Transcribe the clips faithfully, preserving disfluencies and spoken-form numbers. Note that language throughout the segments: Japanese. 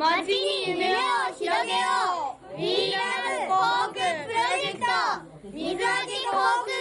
街に夢を広げよう We Love 航空プロジェクト水揚げ航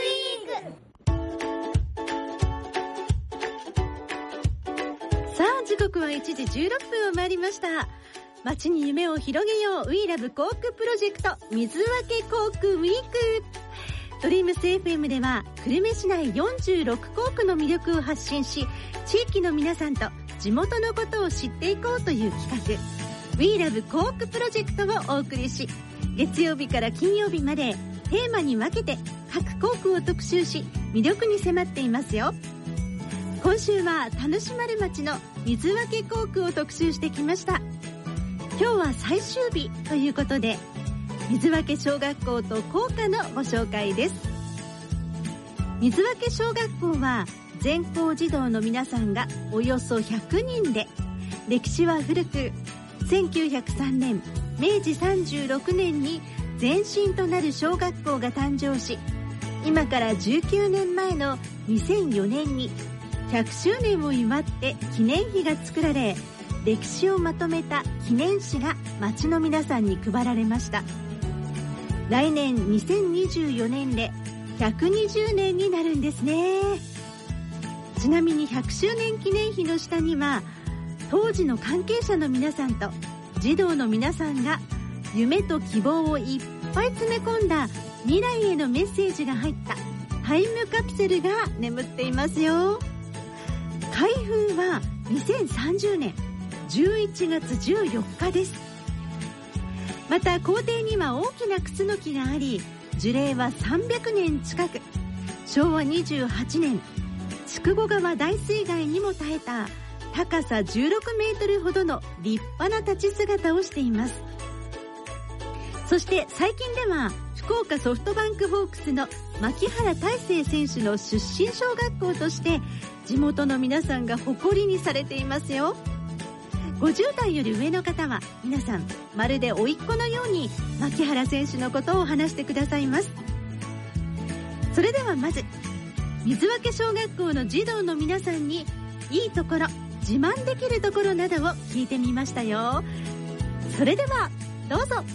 空ウィーク。さあ時刻はいちじじゅうろっぷんを回りました。街に夢を広げよう We Love 航空プロジェクト水揚げ航空ウィーク。ドリームス エフエム では久留米市内よんじゅうろくこうくの魅力を発信し、地域の皆さんと地元のことを知っていこうという企画 We Love 航空プロジェクトをお送りし、月曜日から金曜日までテーマに分けて各航空を特集し魅力に迫っていますよ。今週は田主丸町の水揚げ航空を特集してきました。今日は最終日ということで水分け小学校と校歌のご紹介です。水分け小学校は全校児童の皆さんがおよそひゃくにんで、歴史は古くせんきゅうひゃくさんねんめいじさんじゅうろくねんに前身となる小学校が誕生し、今からじゅうきゅうねんまえのにせんよねんにひゃくしゅうねんを祝って記念碑が作られ、歴史をまとめた記念誌が町の皆さんに配られました。来年にせんにじゅうよねんでひゃくにじゅうねんになるんですね。ちなみにひゃくしゅうねん記念碑の下には当時の関係者の皆さんと児童の皆さんが夢と希望をいっぱい詰め込んだ未来へのメッセージが入ったタイムカプセルが眠っていますよ。開封はにせんさんじゅうねんじゅういちがつじゅうよっかです。また校庭には大きなクスノキがあり、樹齢はさんびゃくねん近く、しょうわにじゅうはちねん筑後川大水害にも耐えた高さじゅうろくメートルほどの立派な立ち姿をしています。そして最近では福岡ソフトバンクホークスの牧原大成選手の出身小学校として地元の皆さんが誇りにされていますよ。ごじゅうだいより上の方は皆さんまるで甥っ子のように牧原選手のことを話してくださいます。それではまず水分け小学校の児童の皆さんにいいところ、自慢できるところなどを聞いてみましたよ。それではどうぞ。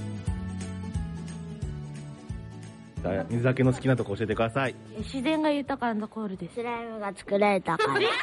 水分けの好きなとこ教えてください。 自然が豊かなところです。 スライムが作られたから。それは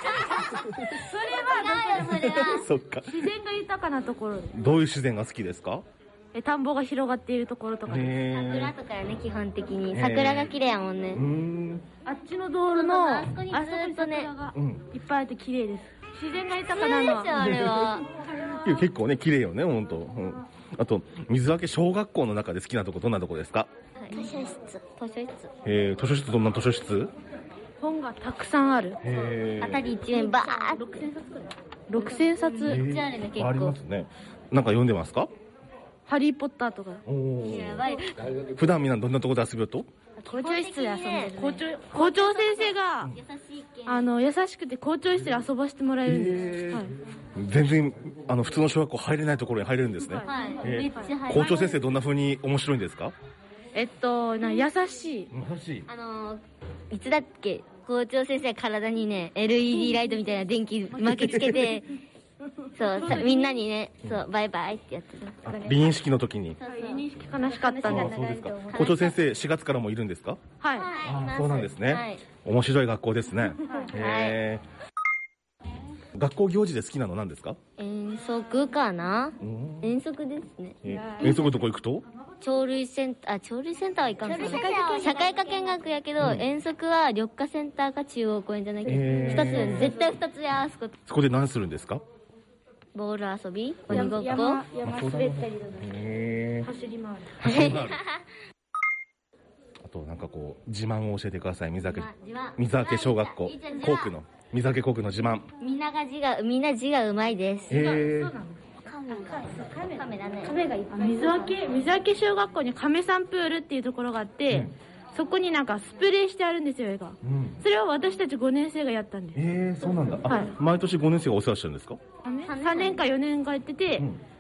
どこでそっか。 自然が豊かなところです。 どういう自然が好きですか？ え、田んぼが広がっているところとかです。 桜とかよね、基本的に。桜が綺麗やもんね。 うーん。 あっちの道路の、あそこにずっとね、 桜がいっぱいあって綺麗です。自然が豊かなのは。 あれは。 結構ね、綺麗よね、ほんと。うん。あと、水分け小学校の中で好きなとこどんなとこですか？ 図書室。図書室。 えー、図書室どんな図書室？ 本がたくさんある。 へー。 あたり一面バーッ。 ろくせんさつくらい。ろくせんさつ。 めっちゃあるね、結構。 ありますね。なんか読んでますか？ ハリーポッターとか。 おー。 やばい。 普段みんなどんなとこで遊ぶと？ 校長室で遊んでる。校長、校長先生が、 優しい系。 あの、優しくて校長室で遊ばせてもらえるんです。はい。 全然、あの、普通の小学校入れないところに入れるんですね。 はい。 えーめっちゃ入る。 校長先生どんな風に面白いんですか？ えっと、な、優しい。 優しい。 あのー、いつだっけ、校長先生体にね、エルイーディー ライトみたいな電気巻きつけて、そうさ、みんなにね、そう、バイバイってやってた。 美認識の時に。 認識悲しかったんあで。 そうですか。校長先生しがつからもいるんですか？ はい。 あそうなんですね。 はい。 面白い学校ですね。 はいへー。学校行事で好きなの何ですか？ 遠足かな？ うん遠足ですね。 え遠足どこ行くと？ 鳥類センター、あ、鳥類センターはいかんかな。社会科見学やけど、遠足は緑化センターか中央公園じゃないけど、 へ二ーつ、絶対二つや、あそこ。 そこで何するんですか？ ボール遊び鬼ごっこ山滑ったりとか。 へー。 走り回る。 走り回る。あとなんかこう自慢を教えてください。水分け水分け小学校校区の水分け校区の自慢。 みんなが字が、みんな字がうまいです。 へー。 亀亀だね。 亀がいっぱい。水分け、水分け小学校に亀さんプールっていうところがあって、うん、そこになんかスプレーしてあるんですよ、絵が。うん、それを私たちごねんせいがやったんです。 えー、そうなんだ。あ、 はい、 毎年ごねんせいがお世話してるんですか？ さんねんかよねんかやってて、うん、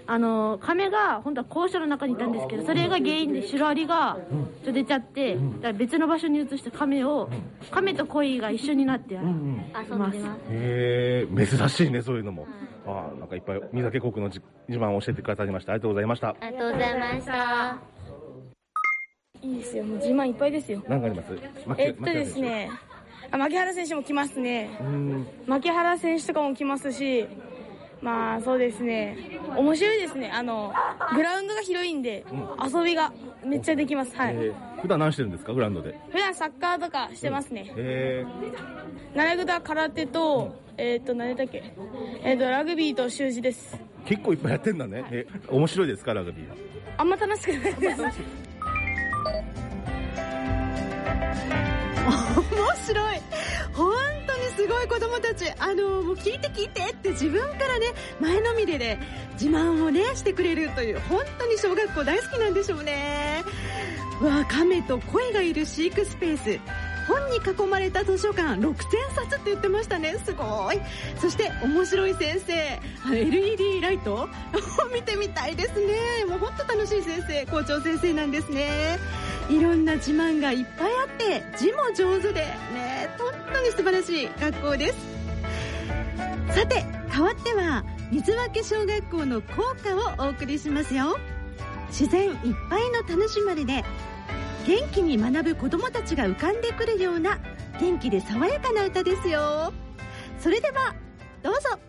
あの亀が本当は校舎の中にいたんですけど、それが原因でシロアリがちょっと出ちゃって、だから別の場所に移して亀を、亀と鯉が一緒になって遊んでます。 へえ、珍しいね、そういうのも。ああ、なんかいっぱい水け航空の自慢を教えてくださいました。ありがとうございました。 ありがとうございました。 いいですよ、もう自慢いっぱいですよ。 何かあります？ えっとですね、あ、牧原選手も来ますね。牧原選手とかも来ますし、まあそうですね、面白いですね。あのグラウンドが広いんで、うん、遊びがめっちゃできます。はい。 えー、普段何してるんですか、グラウンドで？ 普段サッカーとかしてますね。 えー、習い事は空手と、うん、えっ、ー、と何だっけ、えっ、ー、とラグビーと習字です。 結構いっぱいやってんだね。えー、面白いですか、ラグビーは？ あんま楽しくないです。 面白い。本当にすごい子供たち。あのもう聞いて聞いてって自分からね、前のみでね自慢をねしてくれるという、本当に小学校大好きなんでしょうね。わあ、亀と鯉がいる飼育スペース、本に囲まれた図書館、ろくせんさつって言ってましたね。すごい。そして面白い先生、エルイーディー ライトを見てみたいですね。もう本当楽しい先生、校長先生なんですね。いろんな自慢がいっぱいあって字も上手でね、本当に素晴らしい学校です。さて変わっては水分小学校の校歌をお送りしますよ。自然いっぱいの楽しまれで元気に学ぶ子どもたちが浮かんでくるような元気で爽やかな歌ですよ。それではどうぞ。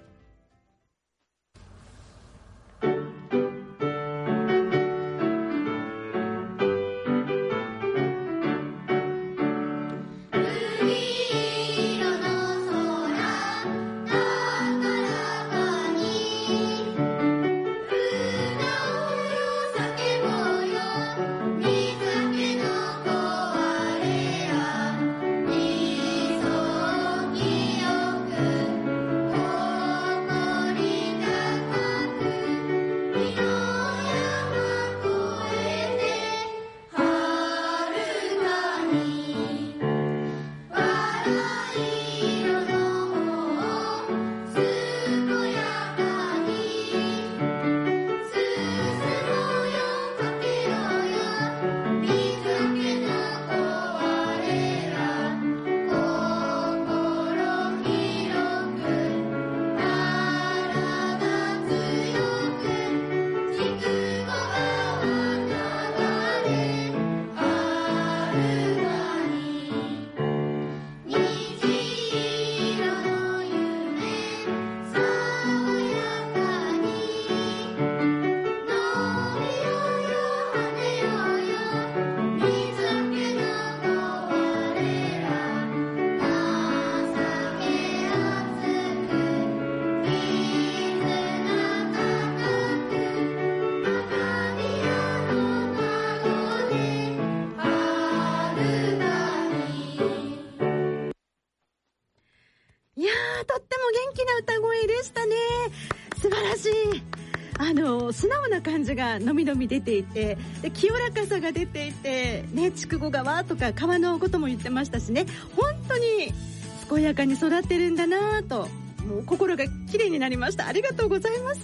素直な感じがのみのみ出ていて、で清らかさが出ていてね、筑後川とか川のことも言ってましたしね、本当に健やかに育ってるんだなと、もう心が綺麗になりました。ありがとうございます。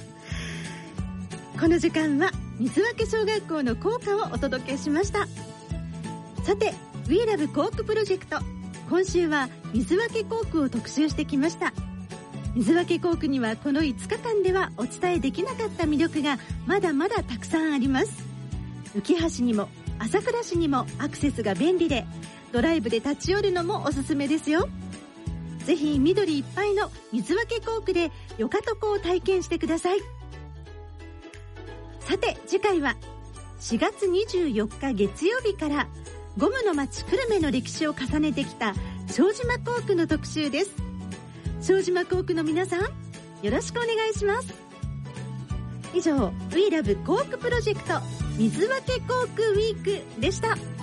この時間は水分小学校の校歌をお届けしました。さて We Love 校区プロジェクト、今週は水分校区を特集してきました。水分校区にはこのいつかかんではお伝えできなかった魅力がまだまだたくさんあります。浮橋にも朝倉市にもアクセスが便利で、ドライブで立ち寄るのもおすすめですよ。ぜひ緑いっぱいの水分校区でよかとこを体験してください。さて次回はしがつにじゅうよっか月曜日からゴムの町久留米の歴史を重ねてきた庄島校区の特集です。庄島校区の皆さん、よろしくお願いします。以上 We Love 校区プロジェクト水分校区ウィークでした。